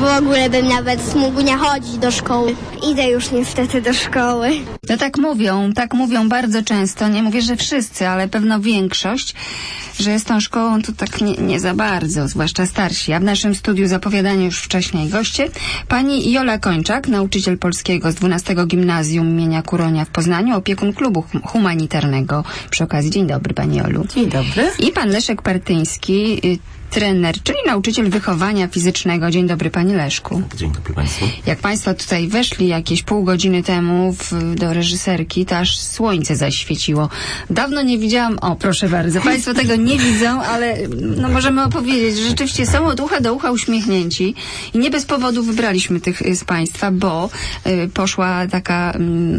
W ogóle bym nawet mógł nie chodzić do szkoły. Idę już niestety do szkoły. No tak mówią bardzo często, nie mówię, że wszyscy, ale pewno większość, że z tą szkołą to tak nie za bardzo, zwłaszcza starsi. A w naszym studiu zapowiadani już wcześniej goście, pani Jola Kończak, nauczyciel polskiego z 12 Gimnazjum imienia Kuronia w Poznaniu, opiekun klubu humanitarnego. Przy okazji, dzień dobry, pani Jolu. Dzień dobry. I pan Leszek Partyński, trener, czyli nauczyciel wychowania fizycznego. Dzień dobry, panie Leszku. Dzień dobry państwu. Jak państwo tutaj weszli jakieś pół godziny temu do reżyserki, to aż słońce zaświeciło. Dawno nie widziałam, o proszę bardzo, państwo tego nie widzą, ale no możemy opowiedzieć, że rzeczywiście są od ucha do ucha uśmiechnięci i nie bez powodu wybraliśmy tych z państwa, bo poszła taka,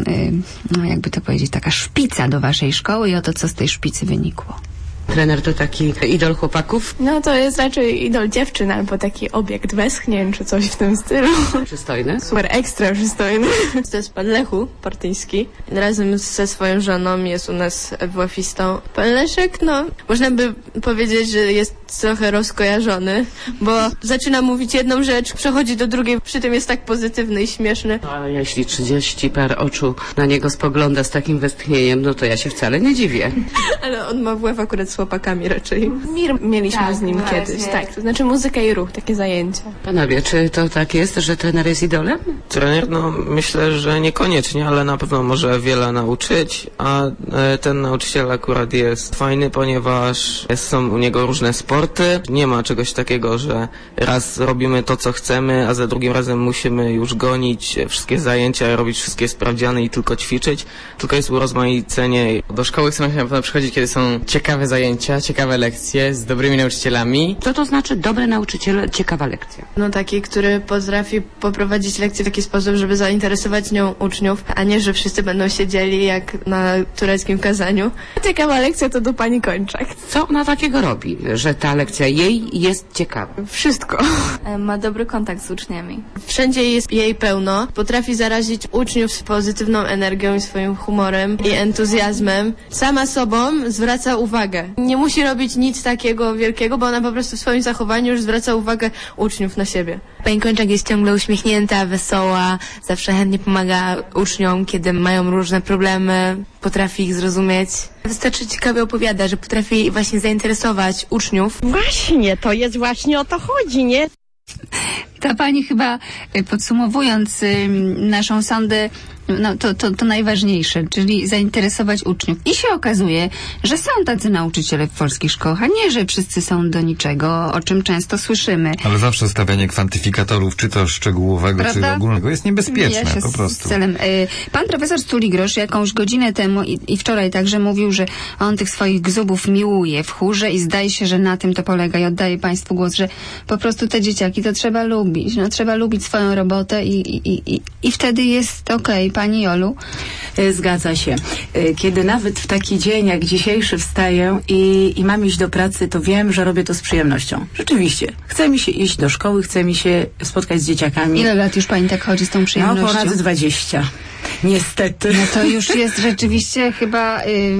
no jakby to powiedzieć, taka szpica do waszej szkoły i oto co z tej szpicy wynikło. Trener to taki idol chłopaków. No to jest raczej idol dziewczyn albo taki obiekt westchnień czy coś w tym stylu. Przystojny. Super ekstra przystojny. To jest pan Lechu Partyński. Razem ze swoją żoną jest u nas WF-istą. Pan Leszek, no można by powiedzieć, że jest trochę rozkojarzony, bo zaczyna mówić jedną rzecz, przechodzi do drugiej, przy tym jest tak pozytywny i śmieszny. A jeśli 30 par oczu na niego spogląda z takim westchnieniem, no to ja się wcale nie dziwię. Ale on ma WF akurat z chłopakami raczej. Mir mieliśmy z nim kiedyś, tak. To znaczy muzyka i ruch, takie zajęcia. Panowie, czy to tak jest, że trener jest idolem? Trener, no myślę, że niekoniecznie, ale na pewno może wiele nauczyć, a ten nauczyciel akurat jest fajny, ponieważ są u niego różne sporty. Nie ma czegoś takiego, że raz robimy to, co chcemy, a za drugim razem musimy już gonić wszystkie zajęcia, robić wszystkie sprawdziany i tylko ćwiczyć, tylko jest urozmaicenie. Do szkoły chcemy na pewno przychodzić, kiedy są ciekawe zajęcia, ciekawe lekcje z dobrymi nauczycielami. Co to znaczy dobry nauczyciel, ciekawa lekcja? No taki, który potrafi poprowadzić lekcję w taki sposób, żeby zainteresować nią uczniów, a nie, że wszyscy będą siedzieli jak na tureckim kazaniu. Ciekawa lekcja to do pani Kończak. Co ona takiego robi, że ta lekcja jej jest ciekawa? Wszystko. Ma dobry kontakt z uczniami. Wszędzie jest jej pełno. Potrafi zarazić uczniów z pozytywną energią i swoim humorem i entuzjazmem. Sama sobą zwraca uwagę. Nie musi robić nic takiego wielkiego, bo ona po prostu w swoim zachowaniu już zwraca uwagę uczniów na siebie. Pani Kończak jest ciągle uśmiechnięta, wesoła, zawsze chętnie pomaga uczniom, kiedy mają różne problemy, potrafi ich zrozumieć. Wystarczy ciekawie opowiada, że potrafi właśnie zainteresować uczniów. Właśnie, to jest właśnie o to chodzi, nie? Ta pani chyba, podsumowując naszą sondę, no to najważniejsze, czyli zainteresować uczniów. I się okazuje, że są tacy nauczyciele w polskich szkołach, a nie, że wszyscy są do niczego, o czym często słyszymy. Ale zawsze stawianie kwantyfikatorów, czy to szczegółowego, prawda? czy ogólnego, jest niebezpieczne po prostu. Celem. Pan profesor Stuligrosz jakąś godzinę temu i wczoraj także mówił, że on tych swoich gzubów miłuje w chórze i zdaje się, że na tym to polega i oddaję państwu głos, że po prostu te dzieciaki to trzeba lubić. No, trzeba lubić swoją robotę i wtedy jest okej. Pani Jolu? Zgadza się. Kiedy nawet w taki dzień jak dzisiejszy wstaję i mam iść do pracy, to wiem, że robię to z przyjemnością. Rzeczywiście. Chce mi się iść do szkoły, chce mi się spotkać z dzieciakami. Ile lat już pani tak chodzi z tą przyjemnością? No ponad 20. Niestety. No to już jest rzeczywiście chyba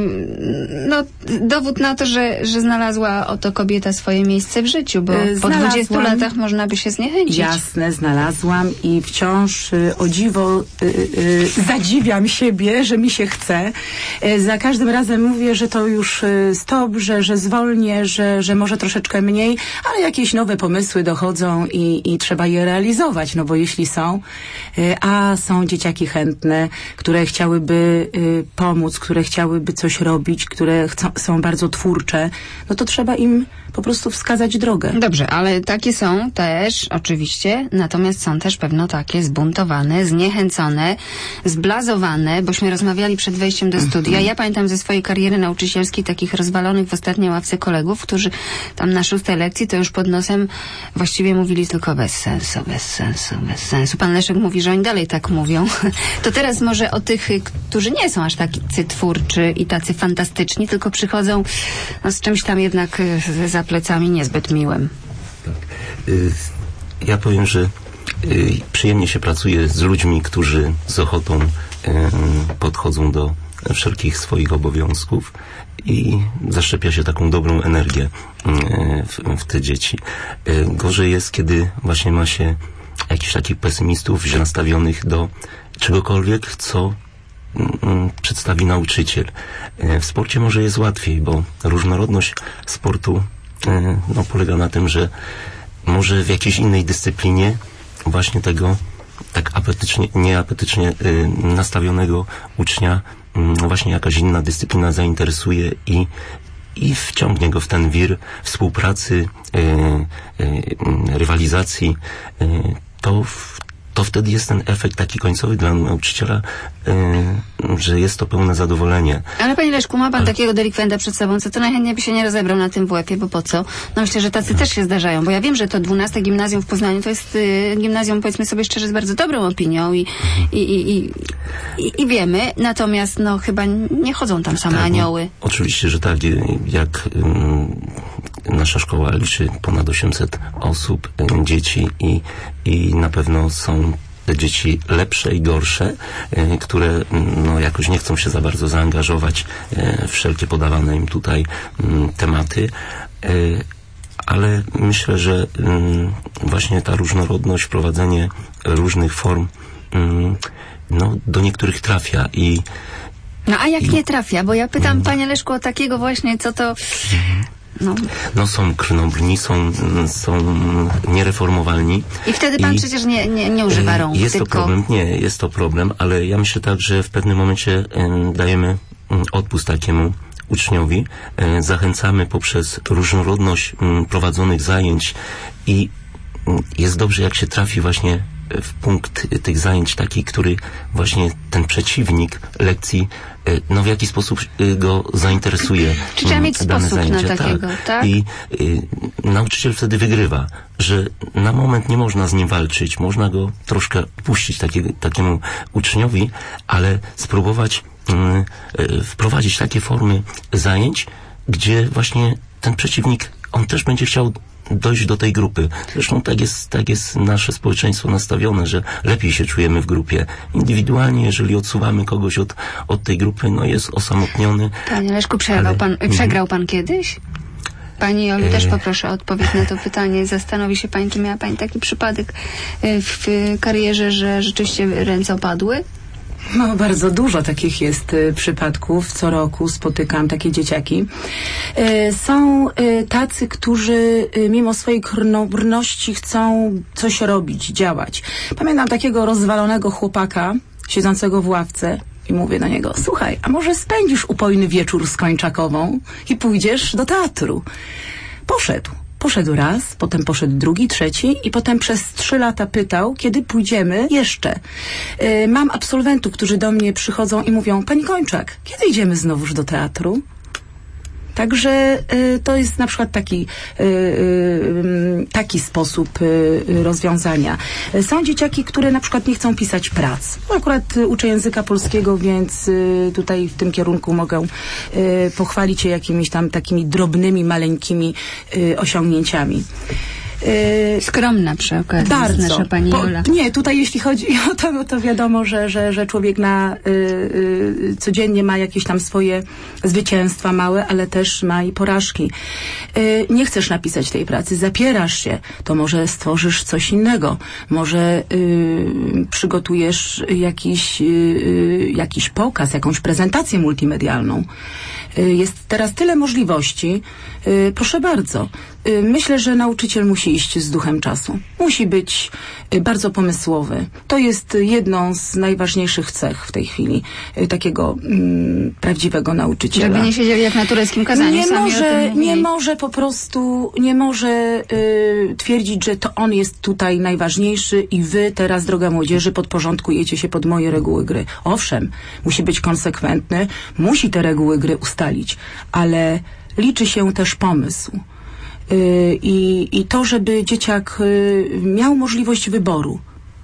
dowód na to, że znalazła oto kobieta swoje miejsce w życiu, bo po 20 latach można by się zniechęcić. Jasne, znalazłam i wciąż o dziwo zadziwiam siebie, że mi się chce. Za każdym razem mówię, że to już stop, że zwolnię, że może troszeczkę mniej, ale jakieś nowe pomysły dochodzą i trzeba je realizować, no bo jeśli są, a są dzieciaki chętne, które chciałyby pomóc, które chciałyby coś robić, które są bardzo twórcze, no to trzeba im po prostu wskazać drogę. Dobrze, ale takie są też oczywiście, natomiast są też pewno takie zbuntowane, zniechęcone, zblazowane, bośmy rozmawiali przed wejściem do studia. Ja pamiętam ze swojej kariery nauczycielskiej takich rozwalonych w ostatniej ławce kolegów, którzy tam na 6. lekcji to już pod nosem właściwie mówili tylko bez sensu, bez sensu, bez sensu. Pan Leszek mówi, że oni dalej tak mówią. To teraz może o tych, którzy nie są aż tacy twórczy i tacy fantastyczni, tylko przychodzą z czymś tam jednak za plecami niezbyt miłym. Tak. Ja powiem, że przyjemnie się pracuje z ludźmi, którzy z ochotą podchodzą do wszelkich swoich obowiązków i zaszczepia się taką dobrą energię w te dzieci. Gorzej jest, kiedy właśnie ma się jakichś takich pesymistów, źle nastawionych do czegokolwiek, co przedstawi nauczyciel. W sporcie może jest łatwiej, bo różnorodność sportu polega na tym, że może w jakiejś innej dyscyplinie właśnie tego tak nieapetycznie nastawionego ucznia właśnie jakaś inna dyscyplina zainteresuje i wciągnie go w ten wir współpracy, rywalizacji. To wtedy jest ten efekt taki końcowy dla nauczyciela, że jest to pełne zadowolenie. Ale panie Leszku, ma pan takiego delikwenta przed sobą, co to najchętniej by się nie rozebrał na tym WF-ie, bo po co? No myślę, że tacy też się zdarzają, bo ja wiem, że to 12 gimnazjum w Poznaniu to jest gimnazjum, powiedzmy sobie szczerze, z bardzo dobrą opinią i wiemy, natomiast no chyba nie chodzą tam same anioły. Oczywiście, że tak. Jak nasza szkoła liczy ponad 800 osób, dzieci i na pewno są te dzieci lepsze i gorsze, które jakoś nie chcą się za bardzo zaangażować w wszelkie podawane im tutaj tematy, ale myślę, że właśnie ta różnorodność, wprowadzenie różnych form do niektórych trafia i no a jak nie trafia? Bo ja pytam panie Leszku o takiego właśnie, co to... są krnobrni, są niereformowalni. I wtedy pan przecież nie używa rąk. Jest to problem, jest to problem, ale ja myślę tak, że w pewnym momencie dajemy odpust takiemu uczniowi, zachęcamy poprzez różnorodność prowadzonych zajęć i jest dobrze, jak się trafi właśnie w punkt tych zajęć taki, który właśnie ten przeciwnik lekcji w jaki sposób go zainteresuje. Czy trzeba mieć dane sposób zajęcie. na takiego, tak? I nauczyciel wtedy wygrywa, że na moment nie można z nim walczyć, można go troszkę puścić takiemu uczniowi, ale spróbować wprowadzić takie formy zajęć, gdzie właśnie ten przeciwnik, on też będzie chciał dojść do tej grupy. Zresztą tak jest nasze społeczeństwo nastawione, że lepiej się czujemy w grupie. Indywidualnie, jeżeli odsuwamy kogoś od tej grupy, jest osamotniony. Panie Leszku, przegrał pan kiedyś? Pani Jolu, też poproszę o odpowiedź na to pytanie. Zastanowi się pani, czy miała pani taki przypadek w karierze, że rzeczywiście ręce opadły? Bardzo dużo takich jest przypadków. Co roku spotykam takie dzieciaki. Są tacy, którzy mimo swojej krnobrności chcą coś robić, działać. Pamiętam takiego rozwalonego chłopaka siedzącego w ławce i mówię do niego: słuchaj, a może spędzisz upojny wieczór z Kończakową i pójdziesz do teatru? Poszedł raz, potem poszedł drugi, trzeci i potem przez 3 lata pytał, kiedy pójdziemy jeszcze. Mam absolwentów, którzy do mnie przychodzą i mówią: pani Kończak, kiedy idziemy znowuż do teatru? Także to jest na przykład taki sposób rozwiązania. Są dzieciaki, które na przykład nie chcą pisać prac. Akurat uczę języka polskiego, więc tutaj w tym kierunku mogę pochwalić się jakimiś tam takimi drobnymi, maleńkimi osiągnięciami. Skromna przy okazji. Bardzo. Nasza pani Jola. Nie, tutaj jeśli chodzi o to wiadomo, że człowiek codziennie ma jakieś tam swoje zwycięstwa małe, ale też ma i porażki. Nie chcesz napisać tej pracy, zapierasz się, to może stworzysz coś innego. Może przygotujesz jakiś pokaz, jakąś prezentację multimedialną. Jest teraz tyle możliwości. Proszę bardzo. Myślę, że nauczyciel musi iść z duchem czasu. Musi być bardzo pomysłowy. To jest jedną z najważniejszych cech w tej chwili takiego prawdziwego nauczyciela. Żeby nie siedział jak na tureckim kazaniu. Nie może twierdzić, że to on jest tutaj najważniejszy i wy teraz, droga młodzieży, podporządkujecie się pod moje reguły gry. Owszem, musi być konsekwentny, musi te reguły gry ustalić, ale liczy się też pomysł. I to, żeby dzieciak miał możliwość wyboru.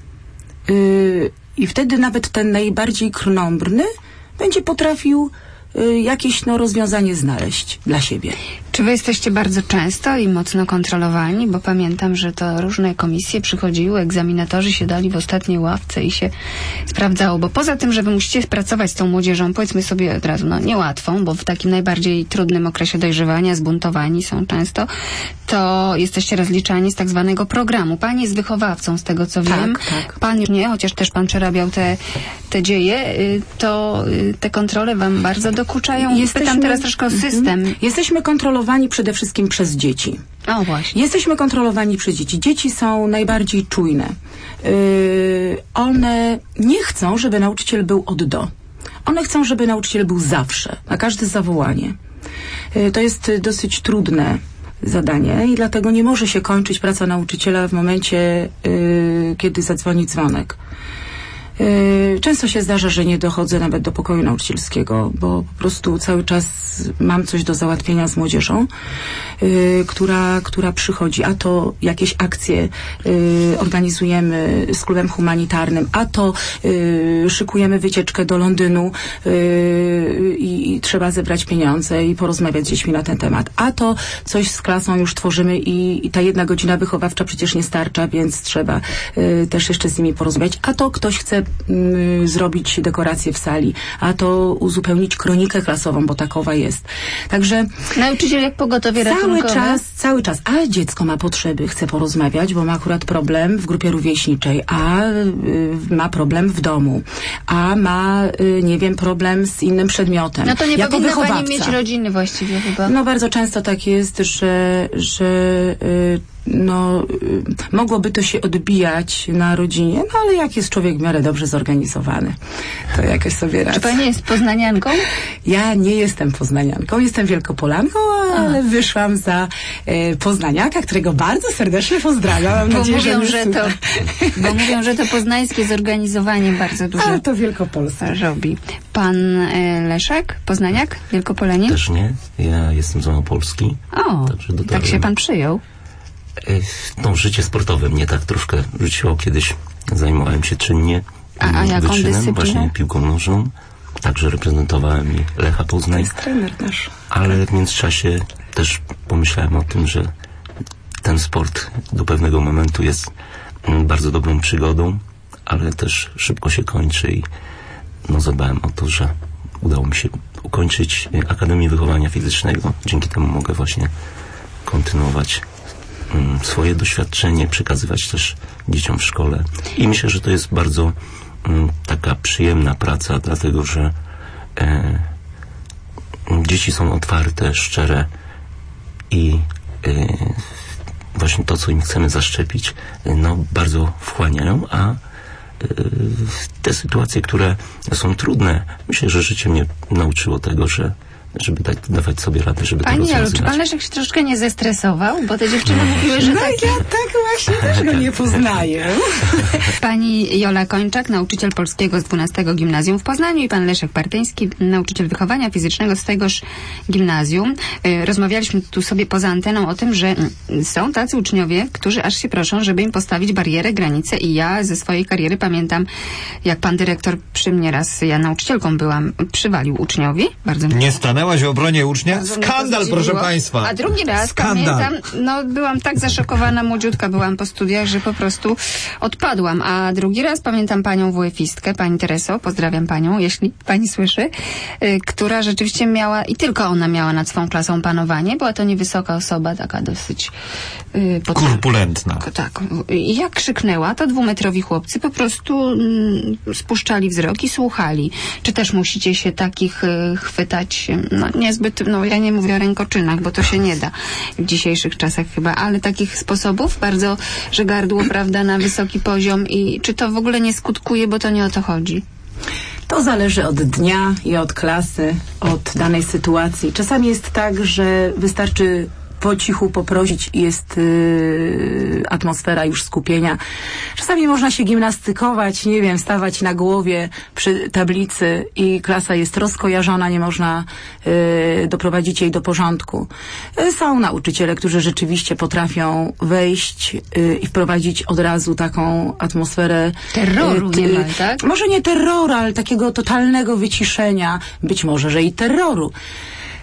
I wtedy nawet ten najbardziej krnąbrny będzie potrafił jakieś rozwiązanie znaleźć dla siebie. Czy wy jesteście bardzo często i mocno kontrolowani? Bo pamiętam, że to różne komisje przychodziły, egzaminatorzy siadali w ostatniej ławce i się sprawdzało. Bo poza tym, że wy musicie pracować z tą młodzieżą, powiedzmy sobie od razu, niełatwą, bo w takim najbardziej trudnym okresie dojrzewania, zbuntowani są często, to jesteście rozliczani z tak zwanego programu. Pani jest wychowawcą, z tego co wiem. Tak. Pan nie, chociaż też pan przerabiał te dzieje, to te kontrole wam bardzo dokuczają. Pytam teraz troszkę o system. Jesteśmy kontrolowani przede wszystkim przez dzieci. O, właśnie. Jesteśmy kontrolowani przez dzieci. Dzieci są najbardziej czujne. One nie chcą, żeby nauczyciel był od do. One chcą, żeby nauczyciel był zawsze, na każde zawołanie. To jest dosyć trudne zadanie i dlatego nie może się kończyć praca nauczyciela w momencie, kiedy zadzwoni dzwonek. Często się zdarza, że nie dochodzę nawet do pokoju nauczycielskiego, bo po prostu cały czas mam coś do załatwienia z młodzieżą, która przychodzi, a to jakieś akcje organizujemy z klubem humanitarnym, a to szykujemy wycieczkę do Londynu i trzeba zebrać pieniądze i porozmawiać z dziećmi na ten temat, a to coś z klasą już tworzymy i ta 1 godzina wychowawcza przecież nie starcza, więc trzeba też jeszcze z nimi porozmawiać, a to ktoś chce zrobić dekorację w sali, a to uzupełnić kronikę klasową, bo takowa jest. Także nauczyciel jak pogotowie ratunkowe? Cały czas. A dziecko ma potrzeby, chce porozmawiać, bo ma akurat problem w grupie rówieśniczej, a ma problem w domu, a ma, nie wiem, problem z innym przedmiotem. No to nie jako powinna wychowawca. pani mieć rodziny właściwie chyba. No bardzo często tak jest, że mogłoby to się odbijać na rodzinie, no ale jak jest człowiek w miarę dobrze zorganizowany, to jakoś sobie radzi. Czy pani jest poznanianką? Ja nie jestem poznanianką, jestem wielkopolanką, ale wyszłam za poznaniaka, którego bardzo serdecznie pozdrawiam. Mam nadzieję, bo mówią, że to poznańskie zorganizowanie bardzo dużo. Ale to Wielkopolsce robi. Pan Leszek, poznaniak, Wielkopolanin? Też nie. Ja jestem z Małopolski. O, tak się pan przyjął. Życie sportowe mnie tak troszkę rzuciło. Kiedyś zajmowałem się czynnie a jaką dyscyplinę? Właśnie piłką nożną. Także reprezentowałem i Lecha Poznań. To jest trener nasz. Ale w międzyczasie też pomyślałem o tym, że ten sport do pewnego momentu jest bardzo dobrą przygodą, ale też szybko się kończy i zadbałem o to, że udało mi się ukończyć Akademię Wychowania Fizycznego. Dzięki temu mogę właśnie kontynuować swoje doświadczenie, przekazywać też dzieciom w szkole. I myślę, że to jest bardzo taka przyjemna praca, dlatego że dzieci są otwarte, szczere i właśnie to, co im chcemy zaszczepić, bardzo wchłaniają, a te sytuacje, które są trudne, myślę, że życie mnie nauczyło tego, żeby dawać sobie radę, żeby to rozwiązywać. Pani Jolu, czy pan Leszek się troszkę nie zestresował? Bo te dziewczyny mówiły, że tak. Ja tak właśnie też go nie poznaję. Pani Jola Kończak, nauczyciel polskiego z 12 gimnazjum w Poznaniu i pan Leszek Partyński, nauczyciel wychowania fizycznego z tegoż gimnazjum. Rozmawialiśmy tu sobie poza anteną o tym, że są tacy uczniowie, którzy aż się proszą, żeby im postawić barierę, granicę i ja ze swojej kariery pamiętam, jak pan dyrektor przy mnie raz, ja nauczycielką byłam, przywalił uczniowi. Bardzo nie stanęłaś w obronie ucznia? Skandal, proszę państwa. A drugi raz pamiętam, byłam tak zaszokowana, młodziutka byłam po studiach, że po prostu odpadłam. A drugi raz pamiętam panią WF-istkę, pani Tereso, pozdrawiam panią, jeśli pani słyszy, która rzeczywiście miała, i tylko ona miała nad swą klasą panowanie. Była to niewysoka osoba, taka dosyć korpulentna. Tak. I jak krzyknęła, to 2-metrowi chłopcy po prostu spuszczali wzrok i słuchali. Czy też musicie się takich chwytać, niezbyt, ja nie mówię o rękoczynach, bo to się nie da w dzisiejszych czasach chyba, ale takich sposobów bardzo, że gardło, prawda, na wysoki poziom i czy to w ogóle nie skutkuje, bo to nie o to chodzi? To zależy od dnia i od klasy, od danej sytuacji. Czasami jest tak, że wystarczy po cichu poprosić i jest atmosfera już skupienia. Czasami można się gimnastykować, nie wiem, stawać na głowie przy tablicy i klasa jest rozkojarzona, nie można doprowadzić jej do porządku. Są nauczyciele, którzy rzeczywiście potrafią wejść i wprowadzić od razu taką atmosferę terroru niemal, tak? Może nie terroru, ale takiego totalnego wyciszenia, być może, że i terroru.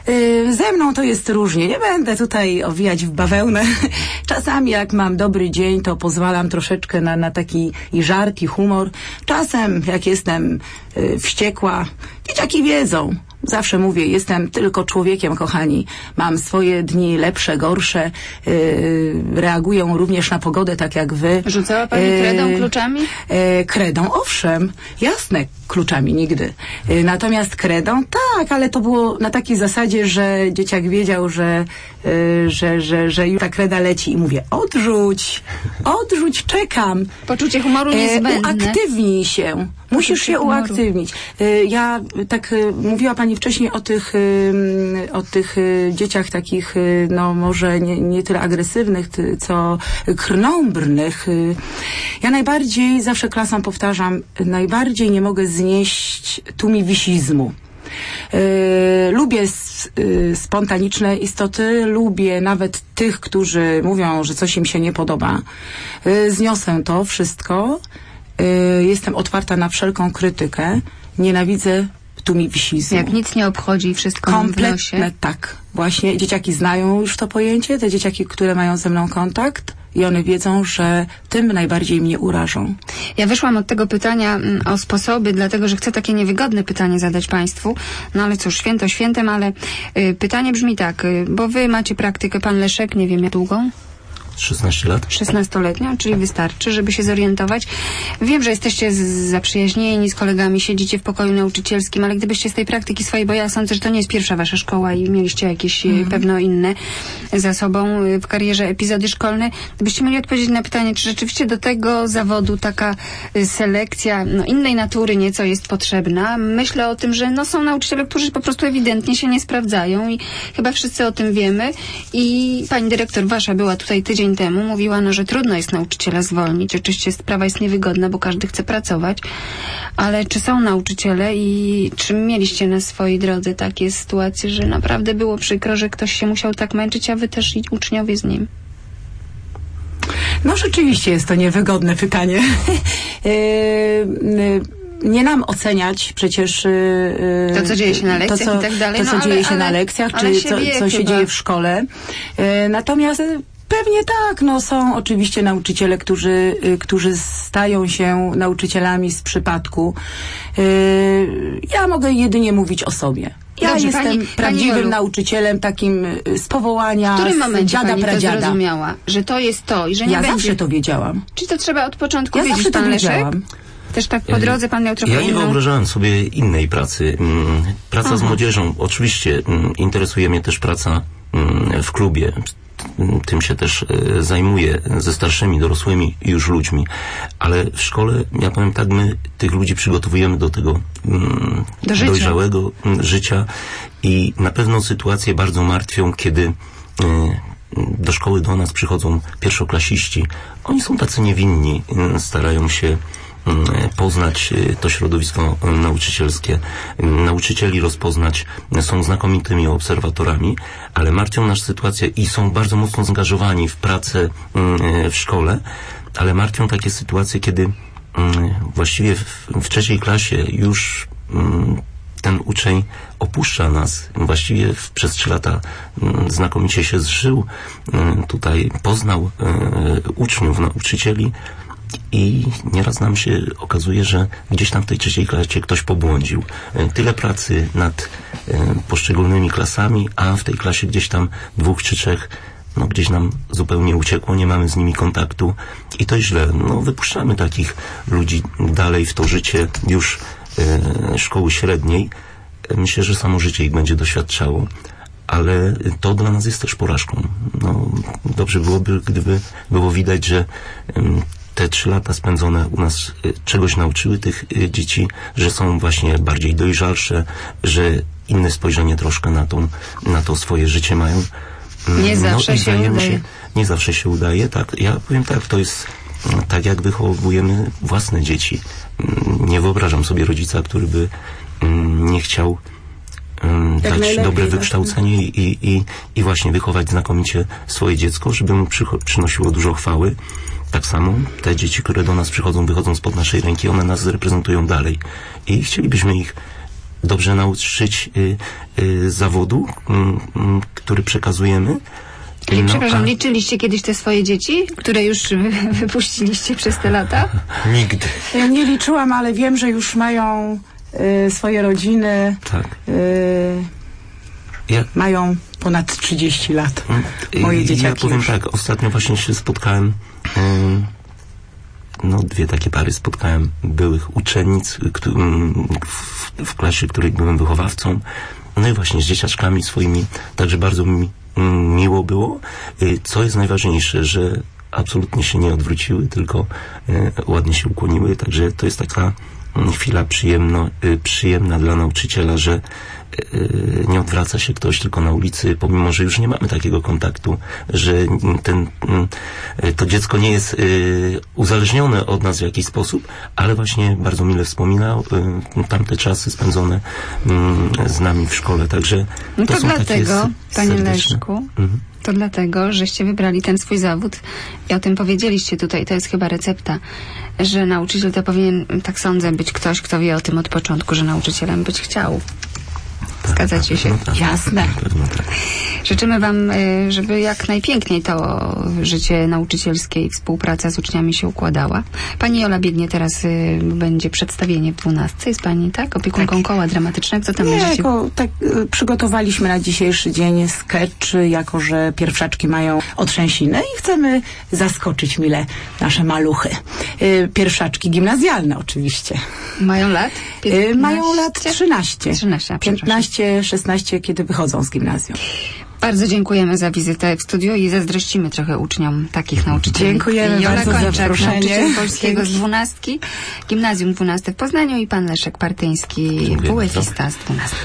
Ze mną to jest różnie. Nie będę tutaj owijać w bawełnę. Czasami jak mam dobry dzień, to pozwalam troszeczkę na taki i żart, i humor. Czasem jak jestem wściekła, dzieciaki wiedzą. Zawsze mówię, jestem tylko człowiekiem, kochani. Mam swoje dni lepsze, gorsze. Reagują również na pogodę, tak jak wy. Rzucała pani kredą, kluczami? Kredą, owszem. Jasne, kluczami nigdy. Natomiast kredą, tak, ale to było na takiej zasadzie, że dzieciak wiedział, że już ta kreda leci i mówię, odrzuć, czekam. Poczucie humoru niezbędne. Uaktywnij się. Musisz się uaktywnić. Ja tak mówiła pani wcześniej o tych dzieciach takich, no może nie tyle agresywnych, co krnąbrnych. Ja najbardziej, zawsze klasom powtarzam, najbardziej nie mogę znieść tłumiwisizmu. Lubię spontaniczne istoty, lubię nawet tych, którzy mówią, że coś im się nie podoba. Zniosę to wszystko. Jestem otwarta na wszelką krytykę. Nienawidzę tłumiwisizmu. Jak nic nie obchodzi, wszystko kompletne, tak. Właśnie dzieciaki znają już to pojęcie, te dzieciaki, które mają ze mną kontakt i one wiedzą, że tym najbardziej mnie urażą. Ja wyszłam od tego pytania o sposoby, dlatego, że chcę takie niewygodne pytanie zadać państwu. No ale cóż, święto świętem, ale pytanie brzmi tak, bo wy macie praktykę, pan Leszek, nie wiem jak długą? 16 lat. 16-letnią, czyli wystarczy, żeby się zorientować. Wiem, że jesteście zaprzyjaźnieni z kolegami, siedzicie w pokoju nauczycielskim, ale gdybyście z tej praktyki swojej, bo ja sądzę, że to nie jest pierwsza wasza szkoła i mieliście jakieś pewno inne za sobą w karierze epizody szkolne, gdybyście mieli odpowiedzieć na pytanie, czy rzeczywiście do tego zawodu taka selekcja innej natury nieco jest potrzebna. Myślę o tym, że są nauczyciele, którzy po prostu ewidentnie się nie sprawdzają i chyba wszyscy o tym wiemy i pani dyrektor wasza była tutaj tydzień temu, mówiła, że trudno jest nauczyciela zwolnić. Oczywiście sprawa jest niewygodna, bo każdy chce pracować, ale czy są nauczyciele i czy mieliście na swojej drodze takie sytuacje, że naprawdę było przykro, że ktoś się musiał tak męczyć, a wy też i uczniowie z nim? No rzeczywiście jest to niewygodne pytanie. Nie nam oceniać przecież to, co dzieje się na lekcjach i tak dalej. To, co dzieje się na lekcjach, czy co się dzieje w szkole. Natomiast pewnie tak, są oczywiście nauczyciele, którzy stają się nauczycielami z przypadku. Ja mogę jedynie mówić o sobie. Ja Dobrze, jestem prawdziwym nauczycielem, takim z powołania, w którym momencie dziada, pani pradziada. to zrozumiała, że to jest to i że nie ja będzie... Ja zawsze to wiedziałam. Czy to trzeba od początku wiedzieć, zawsze pan to Leszek? wiedziałam. Też tak po drodze pan miał trochę Ja nie wyobrażałem sobie innej pracy. Praca z młodzieżą. Oczywiście interesuje mnie też praca w klubie. Tym się też zajmuję ze starszymi, dorosłymi już ludźmi. Ale w szkole, ja powiem tak, my tych ludzi przygotowujemy do tego dojrzałego życia i na pewno sytuacje bardzo martwią, kiedy do szkoły do nas przychodzą pierwszoklasiści. Oni są tacy niewinni, starają się poznać to środowisko nauczycielskie, nauczycieli rozpoznać, są znakomitymi obserwatorami, ale martwią nas sytuacje i są bardzo mocno zaangażowani w pracę w szkole, ale martwią takie sytuacje, kiedy właściwie w trzeciej klasie już ten uczeń opuszcza nas. Właściwie przez 3 lata znakomicie się zżył, tutaj poznał uczniów, nauczycieli, i nieraz nam się okazuje, że gdzieś tam w tej trzeciej klasie ktoś pobłądził. Tyle pracy nad poszczególnymi klasami, a w tej klasie gdzieś tam 2 czy 3 gdzieś nam zupełnie uciekło, nie mamy z nimi kontaktu i to źle. Wypuszczamy takich ludzi dalej w to życie już szkoły średniej. Myślę, że samo życie ich będzie doświadczało, ale to dla nas jest też porażką. Dobrze byłoby, gdyby było widać, że te 3 lata spędzone u nas czegoś nauczyły tych dzieci, że są właśnie bardziej dojrzalsze, że inne spojrzenie troszkę na to swoje życie mają. Nie zawsze się udaje. Nie zawsze się udaje, tak. Ja powiem tak, to jest tak, jak wychowujemy własne dzieci. Nie wyobrażam sobie rodzica, który by nie chciał dać dobre wykształcenie i właśnie wychować znakomicie swoje dziecko, żeby mu przynosiło dużo chwały. Tak samo te dzieci, które do nas przychodzą, wychodzą spod naszej ręki, one nas reprezentują dalej. I chcielibyśmy ich dobrze nauczyć zawodu, który przekazujemy. I przepraszam, liczyliście kiedyś te swoje dzieci, które już wypuściliście przez te lata? Nigdy. Ja nie liczyłam, ale wiem, że już mają swoje rodziny. Tak. Mają ponad 30 lat. Moje dzieciaki. Ja powiem tak, ostatnio właśnie się spotkałem, dwie takie pary spotkałem byłych uczennic w klasie, której byłem wychowawcą. No i właśnie z dzieciaczkami swoimi, także bardzo mi miło było. Co jest najważniejsze, że absolutnie się nie odwróciły, tylko ładnie się ukłoniły, także to jest taka chwila przyjemna dla nauczyciela, że nie odwraca się ktoś tylko na ulicy, pomimo że już nie mamy takiego kontaktu, że to dziecko nie jest uzależnione od nas w jakiś sposób, ale właśnie bardzo mile wspomina tamte czasy spędzone z nami w szkole, także no to dlatego, panie serdeczne. Leszku, to dlatego, żeście wybrali ten swój zawód i o tym powiedzieliście tutaj, to jest chyba recepta, że nauczyciel to powinien, tak sądzę, być ktoś, kto wie o tym od początku, że nauczycielem być chciał. Zgadzacie się? Jasne. Życzymy wam, żeby jak najpiękniej to życie nauczycielskie i współpraca z uczniami się układała. Pani Jola biegnie teraz, będzie przedstawienie w 12. Jest pani, tak? Opiekunką koła dramatycznego. Co tam będziecie? Przygotowaliśmy na dzisiejszy dzień sketch, jako że pierwszaczki mają otrzęsinę i chcemy zaskoczyć mile nasze maluchy. Pierwszaczki gimnazjalne oczywiście. Mają lat? 15? Mają lat 13. 15, 16, kiedy wychodzą z gimnazjum. Bardzo dziękujemy za wizytę w studiu i zazdrościmy trochę uczniom takich nauczycieli. Dziękujemy Jola bardzo Kończak, za zaproszenie. nauczyciel polskiego z 12, Gimnazjum 12 w Poznaniu i pan Leszek Partyński, WF-ista z 12.